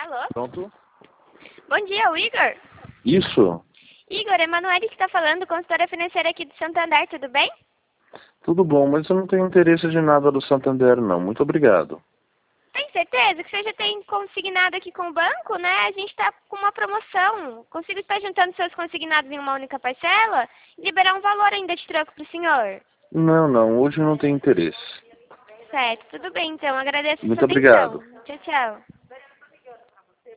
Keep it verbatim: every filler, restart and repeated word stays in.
Alô? Pronto? Bom dia, o Igor? Isso. Igor, Emanuele que está falando, consultora financeira aqui do Santander, tudo bem? Tudo bom, mas eu não tenho interesse de nada do Santander, não. Muito obrigado. Tem certeza que você já tem consignado aqui com o banco, né? A gente está com uma promoção. Consigo estar juntando seus consignados em uma única parcela e liberar um valor ainda de troco para o senhor. Não, não. Hoje eu não tenho interesse. Certo, tudo bem então. Agradeço a Muito sua atenção. obrigado. Tchau, tchau.